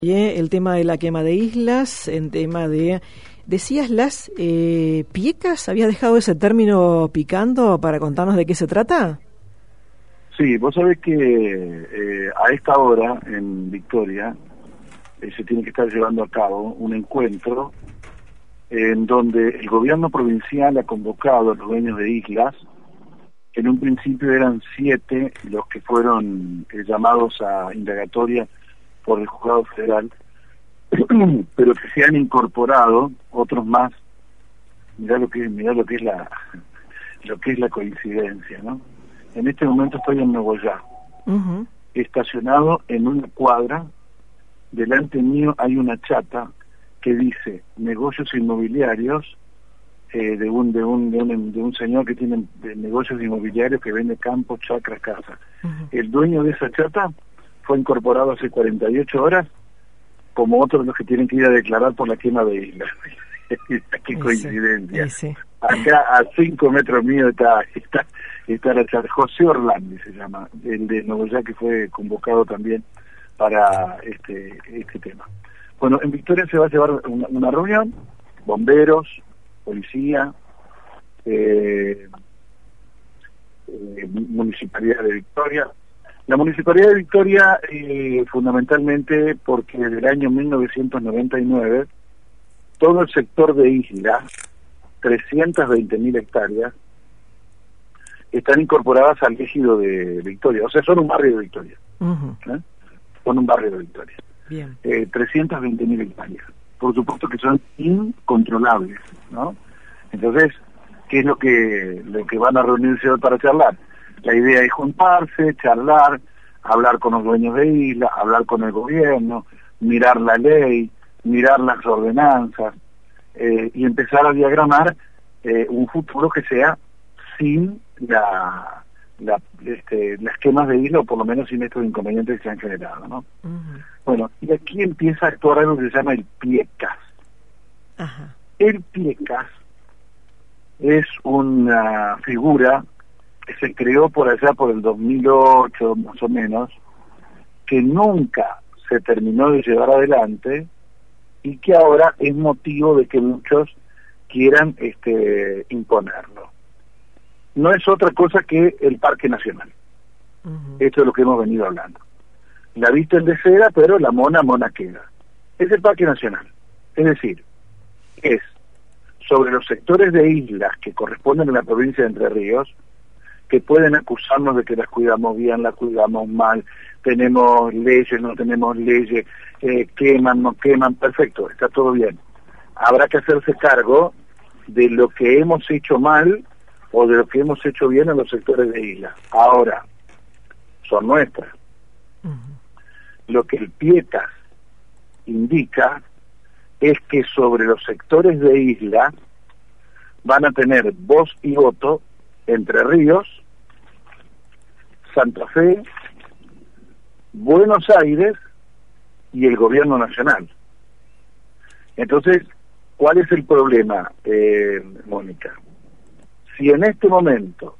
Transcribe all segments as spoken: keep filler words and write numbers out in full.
El tema de la quema de islas, en tema de, decías las eh, piecas, ¿habías dejado ese término picando para contarnos de qué se trata? Sí, vos sabés que eh, a esta hora en Victoria eh, se tiene que estar llevando a cabo un encuentro en donde el gobierno provincial ha convocado a los dueños de islas. En un principio eran siete los que fueron eh, llamados a indagatoria por el juzgado federal, pero que se han incorporado otros más. Mirá lo que mirá lo que es la lo que es la coincidencia, ¿no? En este momento estoy en Nogoyá, uh-huh. estacionado en una cuadra. Delante mío hay una chata que dice negocios inmobiliarios eh, de un de un de un de un señor que tiene negocios inmobiliarios que vende campos, chacras, casas. Uh-huh. El dueño de esa chata fue incorporado hace cuarenta y ocho horas como otros de los que tienen que ir a declarar por la quema de islas. Qué coincidencia. Sí, sí. Acá a cinco metros mío está está está la chata. José Orlandi se llama, el de Nogoyá, que fue convocado también para este este tema. Bueno, en Victoria se va a llevar una, una reunión, bomberos, policía, eh, eh, Municipalidad de Victoria. La Municipalidad de Victoria, eh, fundamentalmente porque desde el año mil novecientos noventa y nueve, todo el sector de isla, trescientas veinte mil hectáreas, están incorporadas al ejido de Victoria, o sea, son un barrio de Victoria. Uh-huh. ¿eh? Son un barrio de Victoria. Bien. Eh, trescientas veinte mil hectáreas. Por supuesto que son incontrolables, ¿no? Entonces, ¿qué es lo que, lo que van a reunirse hoy para charlar? La idea es juntarse, charlar, hablar con los dueños de isla, hablar con el gobierno, mirar la ley, mirar las ordenanzas eh, y empezar a diagramar eh, un futuro que sea sin la, la este, las quemas de isla, o por lo menos sin estos inconvenientes que se han generado, ¿no? Uh-huh. Bueno, y aquí empieza a actuar algo que se llama el PIECAS. Uh-huh. El PIECAS es una figura que se creó por allá por el dos mil ocho, más o menos, que nunca se terminó de llevar adelante y que ahora es motivo de que muchos quieran este imponerlo. No es otra cosa que el Parque Nacional. Uh-huh. Esto es lo que hemos venido hablando. La visten de seda, pero la mona, mona queda. Es el Parque Nacional. Es decir, es sobre los sectores de islas que corresponden a la provincia de Entre Ríos, que pueden acusarnos de que las cuidamos bien, las cuidamos mal, tenemos leyes, no tenemos leyes, eh, queman, no queman, perfecto, está todo bien. Habrá que hacerse cargo de lo que hemos hecho mal o de lo que hemos hecho bien en los sectores de isla. Ahora, son nuestras. Uh-huh. Lo que el PIECAS indica es que sobre los sectores de isla van a tener voz y voto Entre Ríos, Santa Fe, Buenos Aires y el gobierno nacional. Entonces, ¿cuál es el problema, eh, Mónica? Si en este momento,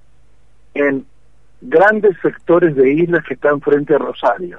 en grandes sectores de islas que están frente a Rosario,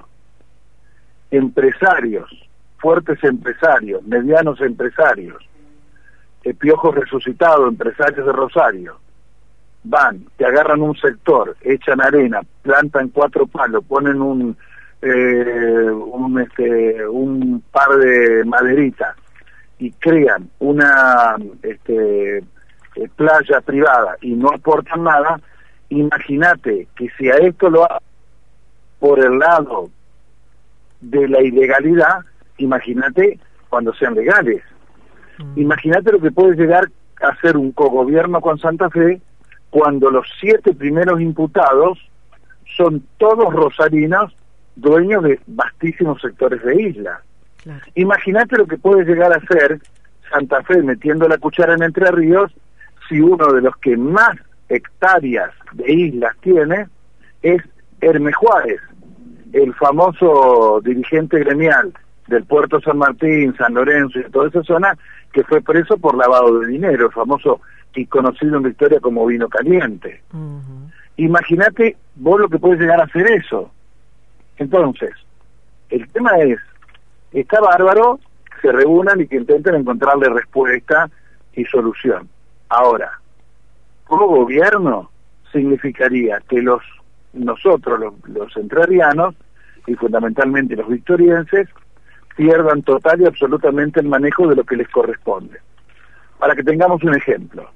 empresarios, fuertes empresarios, medianos empresarios, eh, Piojo Resucitado, empresarios de Rosario, van, te agarran un sector, echan arena, plantan cuatro palos, ponen un eh, un este un par de maderitas y crean una este eh, playa privada y no aportan nada. Imagínate que si a esto lo hacen por el lado de la ilegalidad, imagínate cuando sean legales. Mm. Imagínate lo que puede llegar a ser un cogobierno con Santa Fe cuando los siete primeros imputados son todos rosarinos, dueños de vastísimos sectores de isla. Claro. Imagínate lo que puede llegar a ser Santa Fe metiendo la cuchara en Entre Ríos si uno de los que más hectáreas de islas tiene es Hermes Juárez, el famoso dirigente gremial del Puerto San Martín, San Lorenzo y de toda esa zona, que fue preso por lavado de dinero, el famoso y conocido en Victoria como vino caliente. Uh-huh. Imagínate vos lo que puede llegar a hacer eso. Entonces, el tema es está bárbaro que se reúnan y que intenten encontrarle respuesta y solución. Ahora, como gobierno significaría que los nosotros, los, los entrerrianos, y fundamentalmente los victorienses, pierdan total y absolutamente el manejo de lo que les corresponde. Para que tengamos un ejemplo,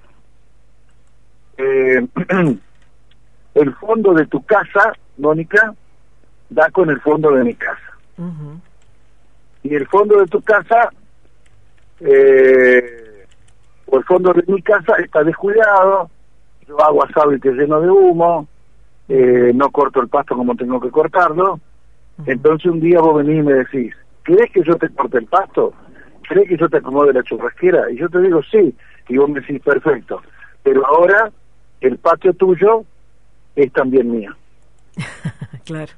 eh, el fondo de tu casa, Mónica, da con el fondo de mi casa. Uh-huh. Y el fondo de tu casa, eh, o el fondo de mi casa está descuidado, yo hago asado y te lleno de humo, eh, no corto el pasto como tengo que cortarlo. Uh-huh. Entonces un día vos venís y me decís, ¿querés que yo te corte el pasto? ¿Querés que yo te acomode la churrasquera? Y yo te digo sí, y vos me decís perfecto, pero ahora el patio tuyo es también mío. Claro.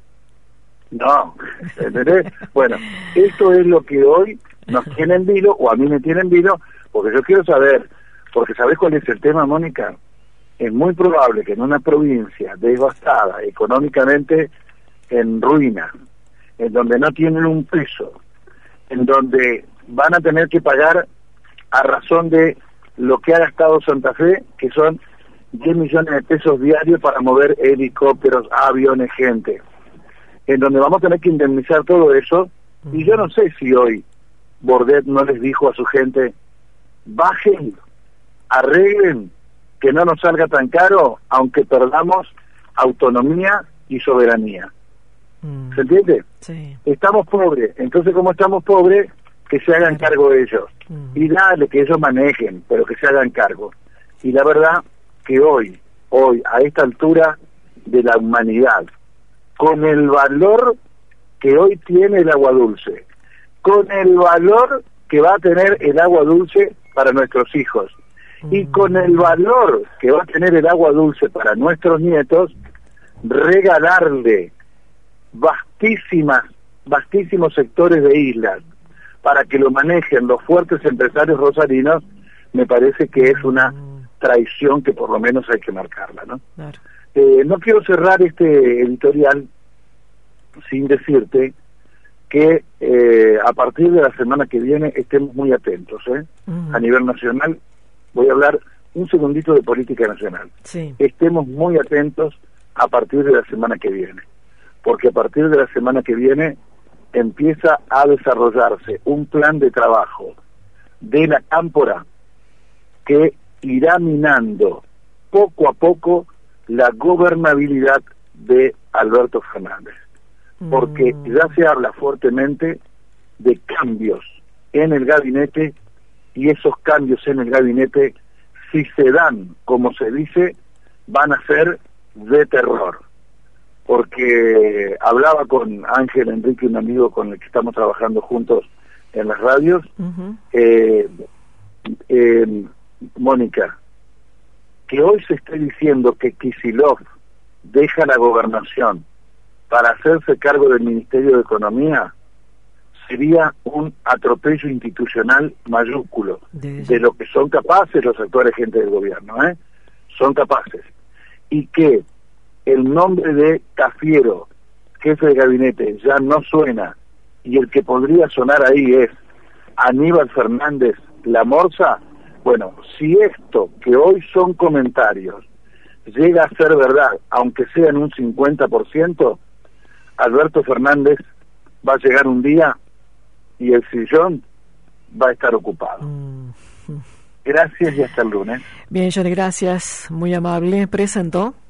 No, ¿entendés? Bueno, esto es lo que hoy nos tiene en vilo, o a mí me tiene en vilo, porque yo quiero saber, porque ¿sabés cuál es el tema, Mónica? Es muy probable que en una provincia devastada, económicamente en ruina, en donde no tienen un peso, en donde van a tener que pagar a razón de lo que ha gastado Santa Fe, que son diez millones de pesos diarios para mover helicópteros, aviones, gente, en donde vamos a tener que indemnizar todo eso. Y yo no sé si hoy Bordet no les dijo a su gente, bajen, arreglen, que no nos salga tan caro, aunque perdamos autonomía y soberanía. Mm. ¿Se entiende? Sí. Estamos pobres, entonces como estamos pobres, que se hagan cargo ellos. Mm. Y dale, que ellos manejen, pero que se hagan cargo. Y la verdad que hoy, hoy, a esta altura de la humanidad, con el valor que hoy tiene el agua dulce, con el valor que va a tener el agua dulce para nuestros hijos, mm. y con el valor que va a tener el agua dulce para nuestros nietos, regalarle vastísimas, vastísimos sectores de islas para que lo manejen los fuertes empresarios rosarinos, me parece que es una traición que por lo menos hay que marcarla, ¿no? Claro. Eh, no quiero cerrar este editorial sin decirte que eh, a partir de la semana que viene estemos muy atentos, ¿eh? Uh-huh. A nivel nacional, voy a hablar un segundito de política nacional. Sí. Estemos muy atentos a partir de la semana que viene, porque a partir de la semana que viene empieza a desarrollarse un plan de trabajo de la Cámpora que irá minando poco a poco la gobernabilidad de Alberto Fernández, porque mm. ya se habla fuertemente de cambios en el gabinete, y esos cambios en el gabinete, si se dan como se dice, van a ser de terror. Porque hablaba con Ángel Enrique, un amigo con el que estamos trabajando juntos en las radios, uh-huh. eh, eh, Mónica, que hoy se esté diciendo que Kicillof deja la gobernación para hacerse cargo del Ministerio de Economía, sería un atropello institucional mayúsculo de, de lo que son capaces los actuales agentes del gobierno, ¿eh? Son capaces. Y que el nombre de Cafiero, jefe de gabinete, ya no suena, y el que podría sonar ahí es Aníbal Fernández La Morsa. Bueno, si esto, que hoy son comentarios, llega a ser verdad, aunque sea en un cincuenta por ciento, Alberto Fernández va a llegar un día y el sillón va a estar ocupado. Mm. Gracias y hasta el lunes. Bien, Johnny, gracias. Muy amable. ¿Presentó?